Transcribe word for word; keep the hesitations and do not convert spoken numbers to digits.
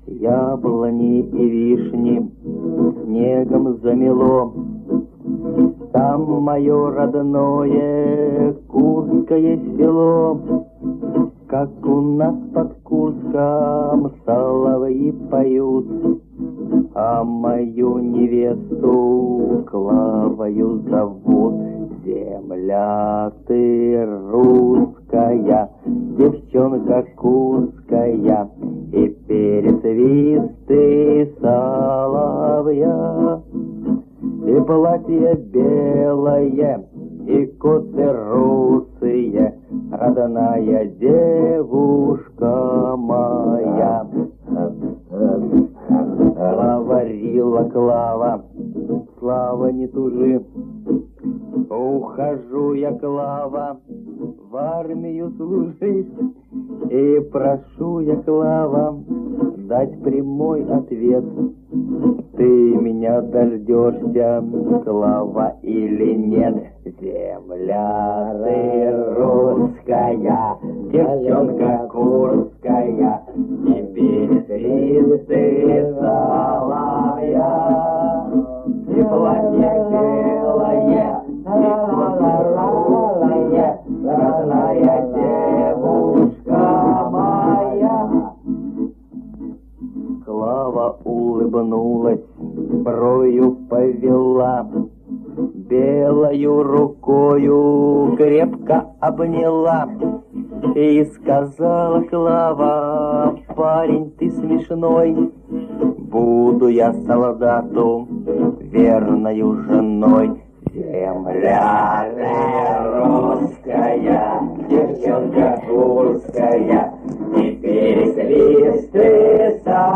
Яблони и вишни снегом замело. Там мое родное Курское село. Как у нас под Курском соловьи поют, а мою невесту Клавою зовут. Земля ты русская, девчонка курская, и пересвисты соловья. И платье белое, и косы русые, родная девушка моя. Говорила Клава: Слава, не тужи, ухожу я, Клава, в армию служить. И прошу я, Клава, дать прямой ответ: ты меня дождешься, Клава, или нет? Земля ты русская, девчонка курская, и пересвисты соловья. И платье белое, и косы русые, родная девушка моя. Клава улыбнулась, бровью повела, белою рукою крепко обняла. И сказала Клава: парень ты смешной, буду я солдату верною женой. Земля ты русская, девчонка курская, и пересвисты соловья.